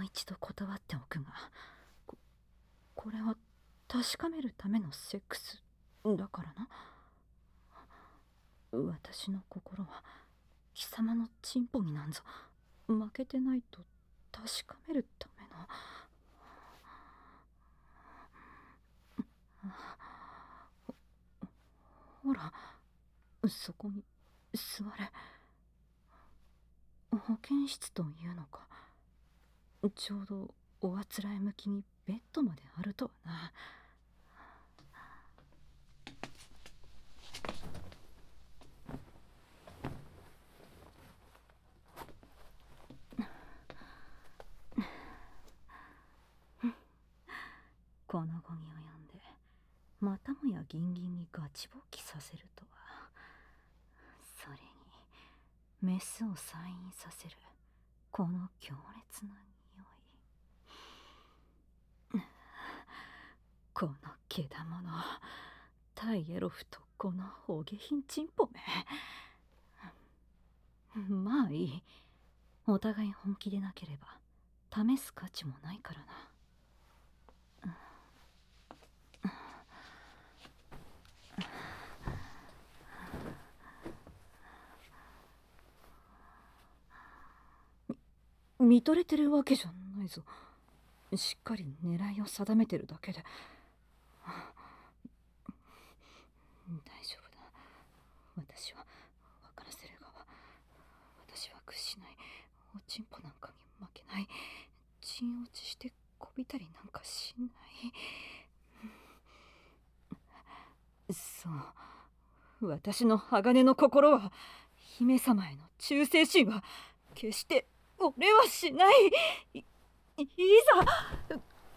う一度断っておくが、これは確かめるためのセックスだからな。私の心は貴様のチンポになんぞ負けてないと確かめるための。ほら、そこに座れ。保健室というのか。ちょうどおあつらえ向きにベッドまであるとはな。このゴミを読んでまたもやギンギンにガチ勃起させるとは。それにメスを催眠させるこの強烈な匂い。このけだもの、タイエロフとこのお下品チンポめ。まあいい、お互い本気でなければ試す価値もないからな。見とれてるわけじゃないぞ。しっかり狙いを定めてるだけで。大丈夫だ。私は分からせる側。私は屈しない。おちんぽなんかに負けない。沈落ちしてこびたりなんかしない。そう、私の鋼の心は、姫様への忠誠心は決して折れはしない。いざ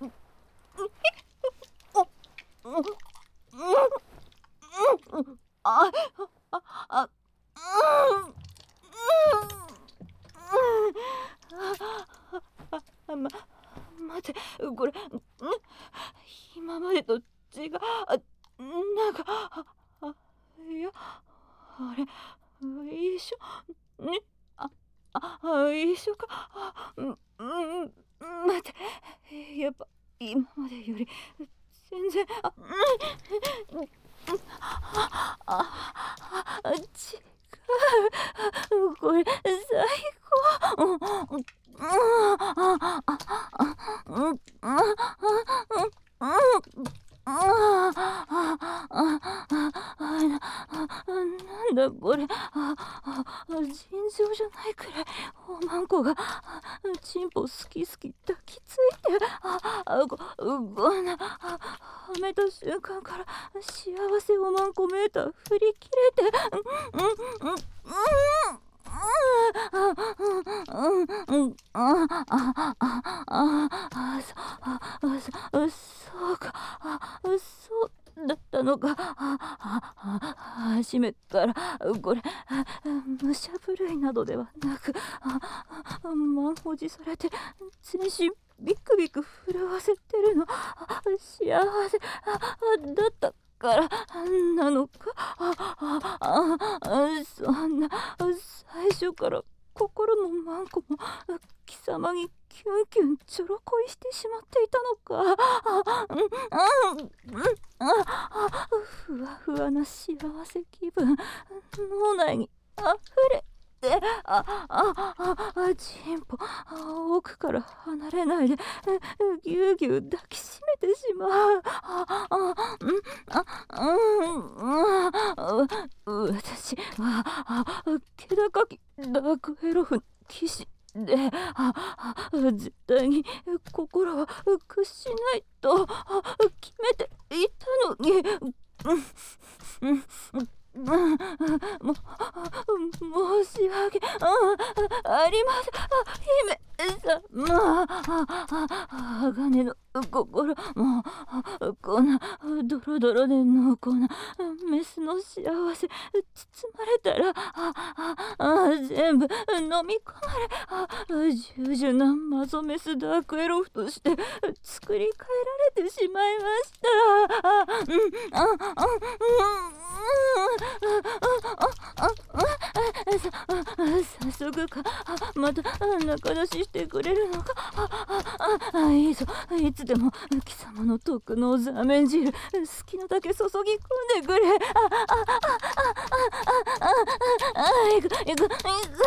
待て、これ今までと違う。なんかいや、あれ一緒ね。一緒か。待て、やっぱ今までより全然。違う、これ最高。なんだこれ。尋常じゃないくらいおまんこがチンポ好き好き抱きついて、こんなはめた瞬間から幸せおまんこメーター振り切れて。そうか、そうだったのか。初めからこれ武者震いなどではなく、満を持されて全身ビクビク震わせてるの。幸せだったからなのか。そんな、最初から心もマンコも貴様にキュンキュンちょろ恋してしまっていたのか。ふわふわな幸せ気分、脳内にあふれて、チンポ奥から離れないでぎゅうぎゅう抱きしめてしまう。私は気高きダークエロフの騎士で、絶対に心は屈しないと決めていたのに。申し訳ありません、姫様。鋼の心もこんなドロドロで濃厚なメスの幸せ包まれたら全部飲み込まれ、従順なマゾメスダークエロフとして作り変えられてしまいました。 早速か、また仲出ししてくれるのか。いいぞ、いつでも貴様の特のザーメン汁好きなだけ注ぎ込んでくれ。いくいくいく。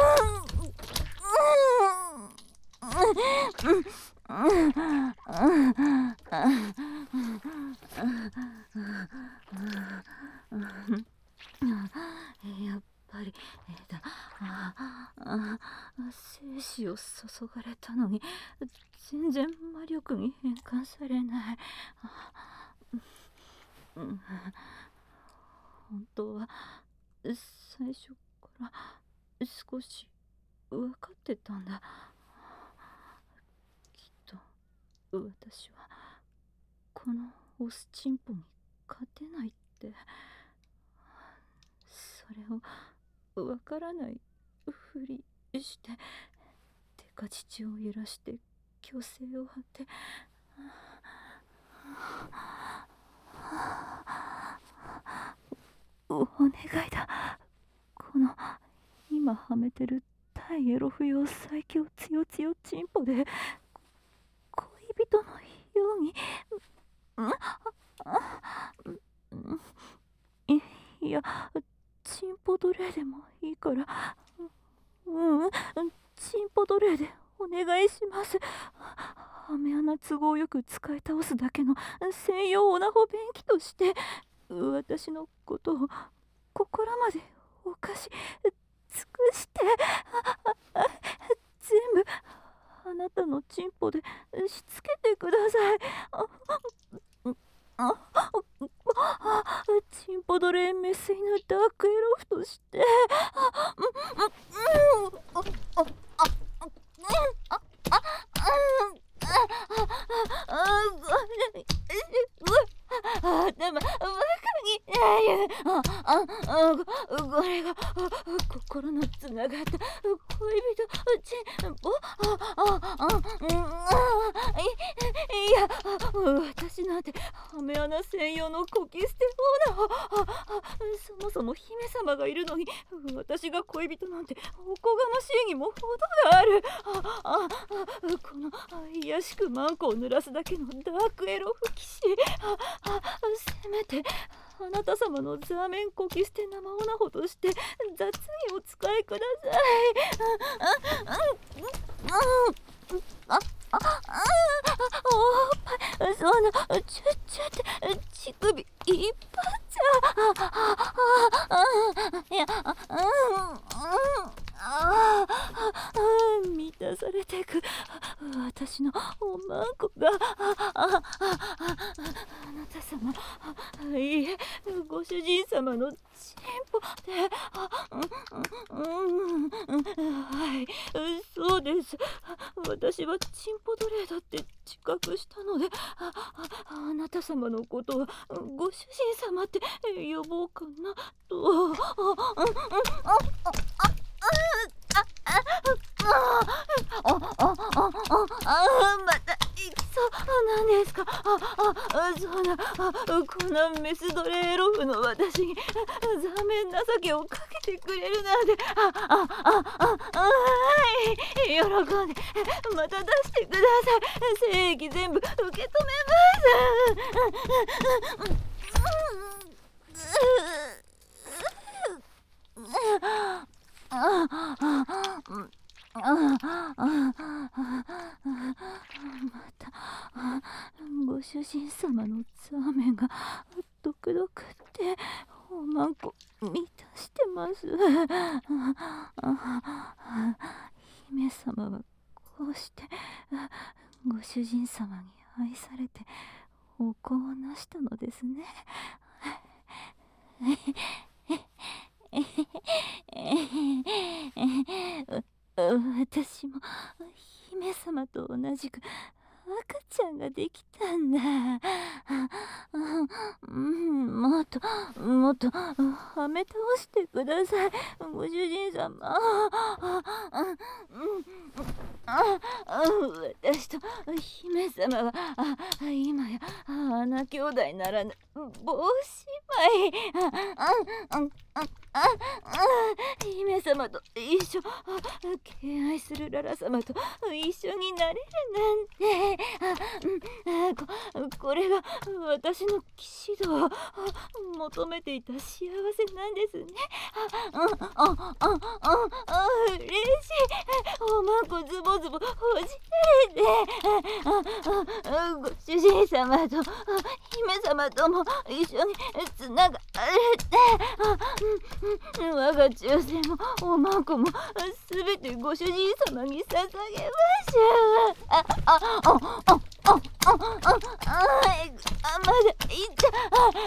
やっぱり精子を注がれたのに全然魔力に変換されない。本当は最初から少し分かってたんだ。きっと私はこのオスチンポに勝てないって。それを分からないふりしてデカ乳を揺らして虚勢を張って、お願いだ。この今はめてる対エロ不要最強強強チンポで恋人のように。いや、チンポ奴隷でもいいから。チンポ奴隷でお願いします。ハメ穴都合よく使い倒すだけの専用オナホ便器として私のことを心までお貸し尽くして全部あなたのチンポでしつけてください。チンポ奴隷メス犬ダークエロフとして頭バカにこれが心のつながった恋人チンポ。いや、私なんてハメ穴専用のコキ捨てオーナー。そもそも姫様がいるのに私が恋人なんておこがましいにも程がある。このいやしくマンコを濡らすだけのダークエロ吹き師。せめてあなた様のザーメンコキ捨て生オナホとして雑にお使いください。おっぱい、そんなちって乳首いっぱいじゃ。いや、満たされてく私のおまんこが。あなた様、いいえ、ご主人様のチンポで。はい、そうです。私はチンポ奴隷だって自覚したので、あなた様のことはご主人様って呼ぼうかなと。またいきそうなんですか。そうな、こんなメス奴隷エロフの私にザメン情けをかけてくれるなんて。はい、喜んでまた出してください。正義全部受け止めます。またご主人様のザーメンが毒々っておまんこ満たしてます。姫様はこうしてご主人様に愛されてお子をなしたのですね。私も姫様と同じく赤ちゃんができたんだ。もっともっとはめ倒してください、ご主人様。 私と姫様は今や穴兄弟ならぬ帽子妹。姫様と一緒、敬愛するララ様と一緒になれるなんて。これが私の騎士道を求めていた幸せなんですね。嬉しい。おまんこズボズボほじられて、ご主人様と姫様とも一緒につながれて、我が忠誠もおまんこもすべてご主人様に捧げましょう。まだいっちゃ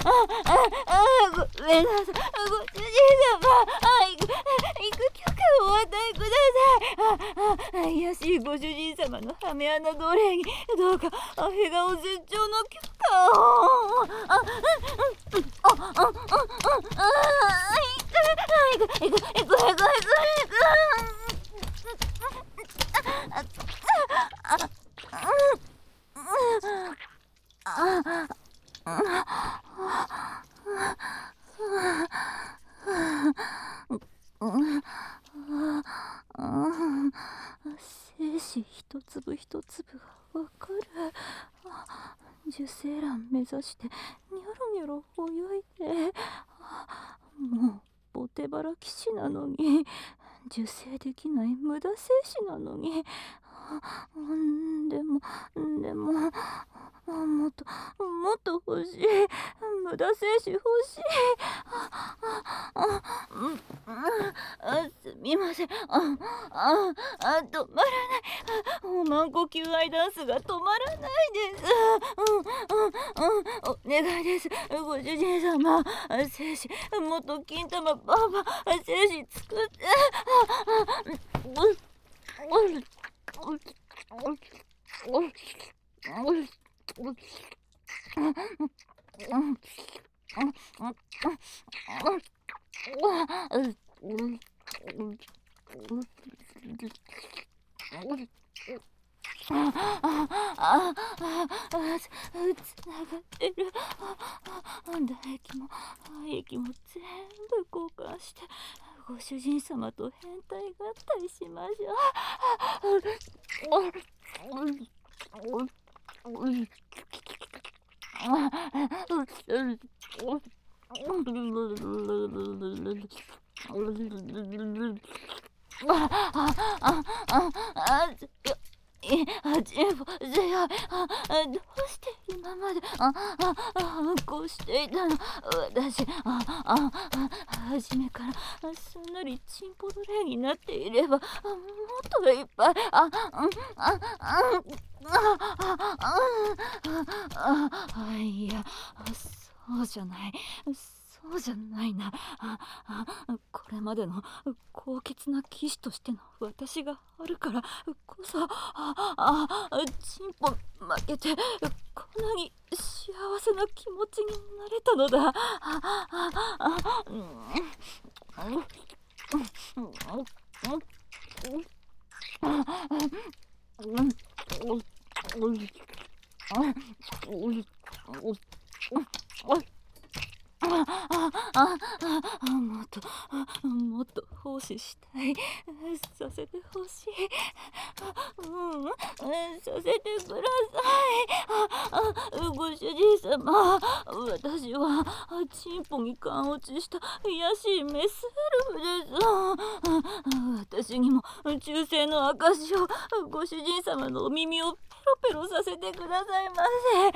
ごめんなさい。ご主人様、行く許可をお与えください。怪しいご主人様のハメ穴奴隷にどうか笑顔絶頂の許可を。行く。精子一粒一粒がわかる。受精卵目指してニョロニョロ泳いで、もうボテバラ騎士なのに受精できない無駄精子なのに。でももっと欲しい。無駄精子欲しい。すみません。止まらない。おまんこ求愛ダンスが止まらないです。お願いです。ご主人様、精子もっと金玉バーバー精子作って。つながってる。唾液も全部交換してご主人様と変態合体しましょう。神保強い。どうして今までこうしていたの。私初めからすんなりチンポ奴隷になっていればもっといっぱい。いや、そうじゃないな。これまでの高潔な騎士としての私があるからこそ、チンポ負けてこんなに幸せな気持ちになれたのだ。もっと奉仕したい。させてほしい。させてください。ご主人様、私はチンポに勘落ちした怪しいメスエルフです。私にも忠誠の証をご主人様のお耳をペロペロさせてくださいま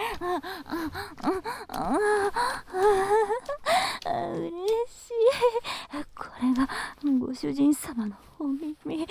せ。嬉しい。これがご主人様のお耳。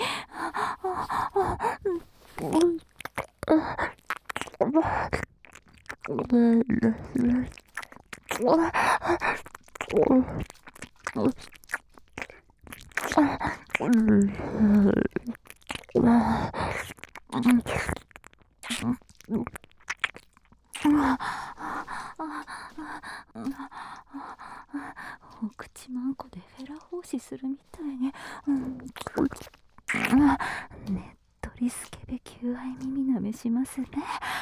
お口まんこでフェラ奉仕するみたいに、ねっとりスケベ求愛耳なめしますね。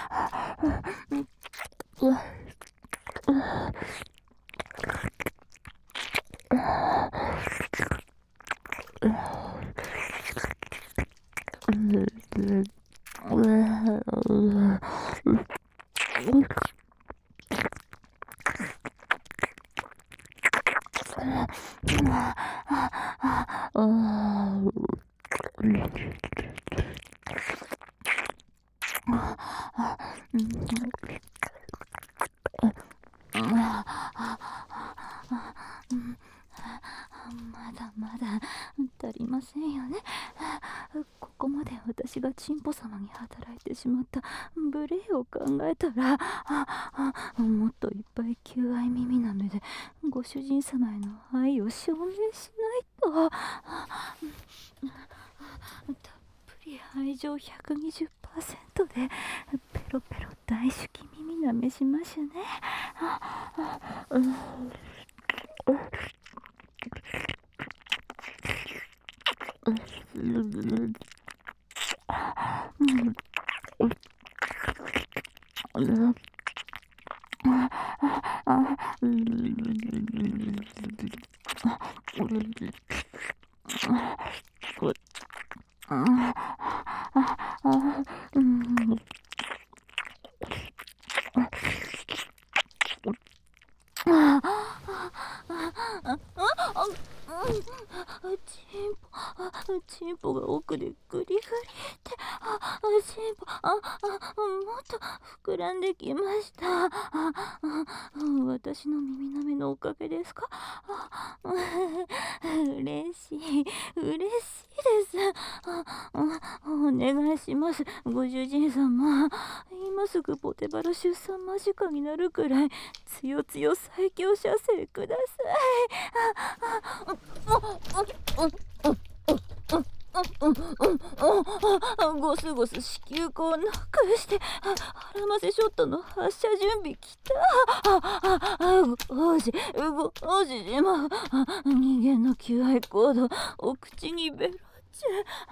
まだまだ足りませんよね。ここまで私がチンポ様に働いてしまった無礼を考えたら、もっといっぱい求愛耳なめでご主人様への愛を証明しないと。たっぷり愛情 120% でペロペロ大好き耳なめしましゅね。チンポが奥でグリグリって、チンポ、もっと膨らんできました。私の耳なめのおかげですか？嬉しいです。お願いします、ご主人様。今すぐポテバラ出産間近になるくらい強強最強射精ください。ゴスゴス子宮口をノックして腹ませショットの発射準備きた。王子様、人間の求愛行動お口にベロチ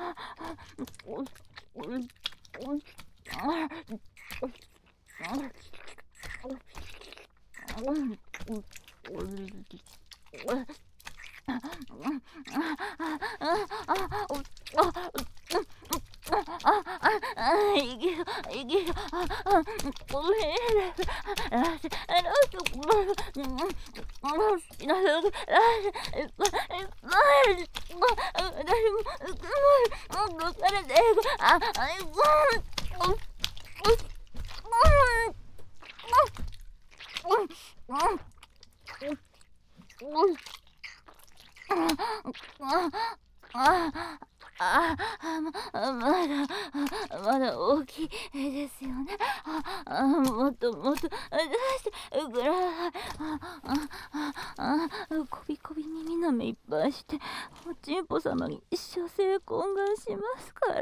ュ。まだ大きいですよね。もっと出してください。こびこび耳なめいっぱいしておちんぽ様に射精懇願しますから。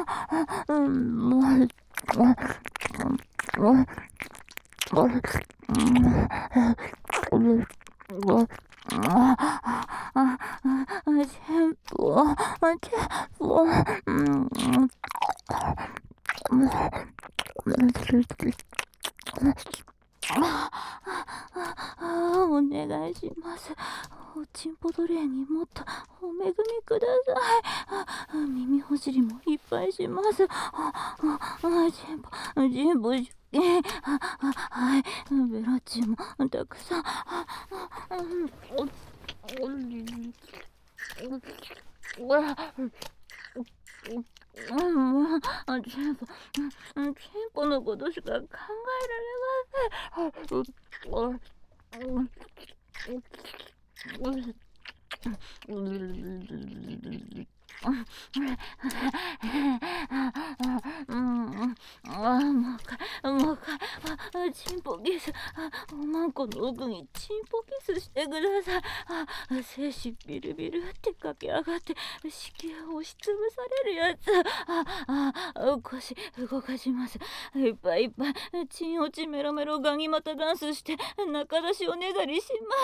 お願いします。おちんぽ奴隷にもっとお恵みください。耳ほじりもいっぱいします。チンポはい、ベロチンもたくさん。チンポのことしか考えられません。もう一回、チンポキス、おまんこの奥にチンポキスしてください。精子ビルビルって駆け上がって子宮を押しつぶされるやつ。腰動かします。いっぱいいっぱいチン落ちメロメロガニ股ダンスして中出しおねだりします。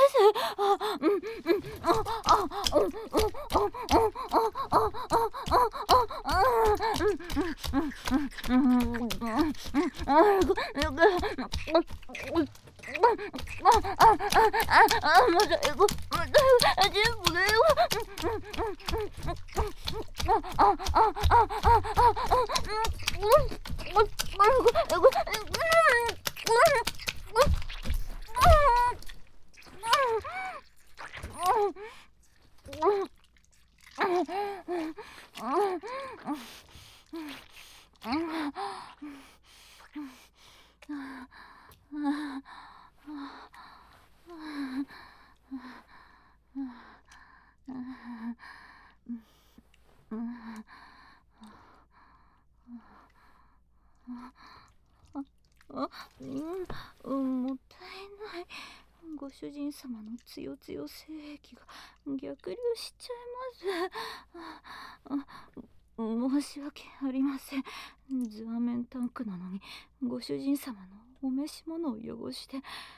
もったいない。ご主人様のつよつよ精液が逆流しちゃいます。申し訳ありません。図アメンタンクなのにご主人様のお召し物を汚して。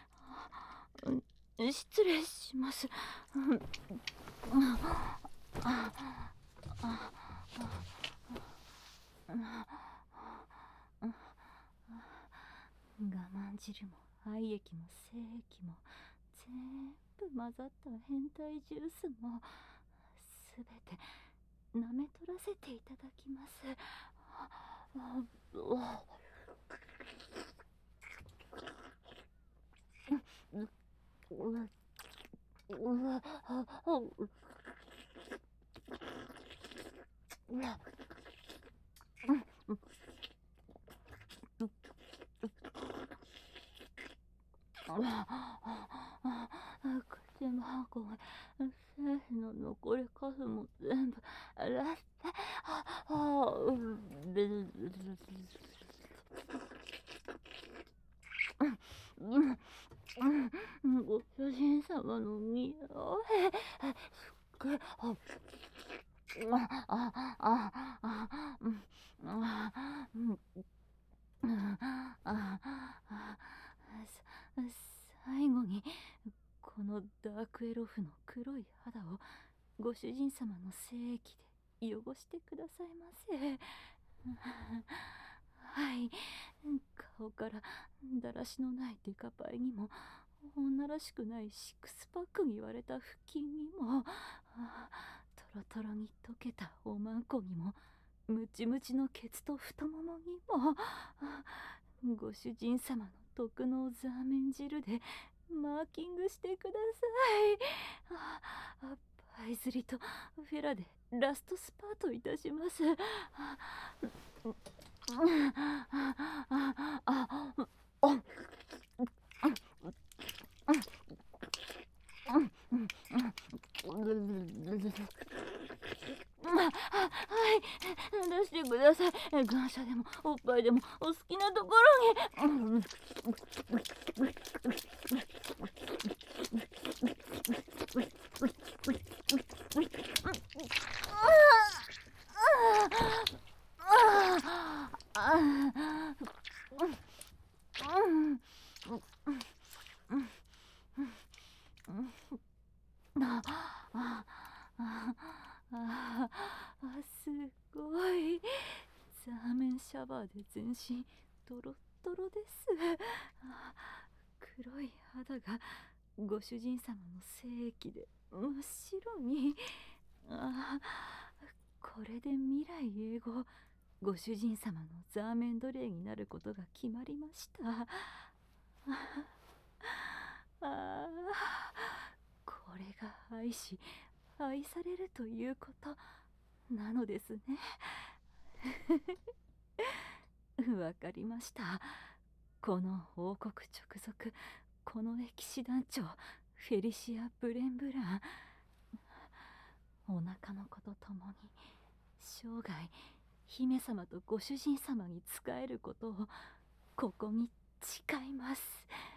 失礼します。我慢汁も愛液も精液も全部混ざった変態ジュースもすべて舐め取らせていただきます。口箱が精の残り数も全部ラスト。ご主人様の匂いすっごい。最後にこのダークエロフの黒い肌をご主人様の精液で汚してくださいませ。はい、顔からだらしのないデカパイにも女らしくないシックスパックに言われた腹筋にもトロトロに溶けたおまんこにもムチムチのケツと太ももにもご主人様の特納ザーメン汁でマーキングしてください。パイズリとフェラでラストスパートいたします。はい、出してください。感謝でもおっぱいでもお好きなところに。すごい。ザーメンシャワーで全身トロットロです。黒い肌がご主人様の精液で真っ白に。これで未来永劫ご主人様のザーメン奴隷になることが決まりました。これが愛し愛されるということなのですね。わかりました。この王国直属この騎士団長フェリシア・ブレンブラン、お腹の子とともに生涯姫様とご主人様に仕えることをここに誓います。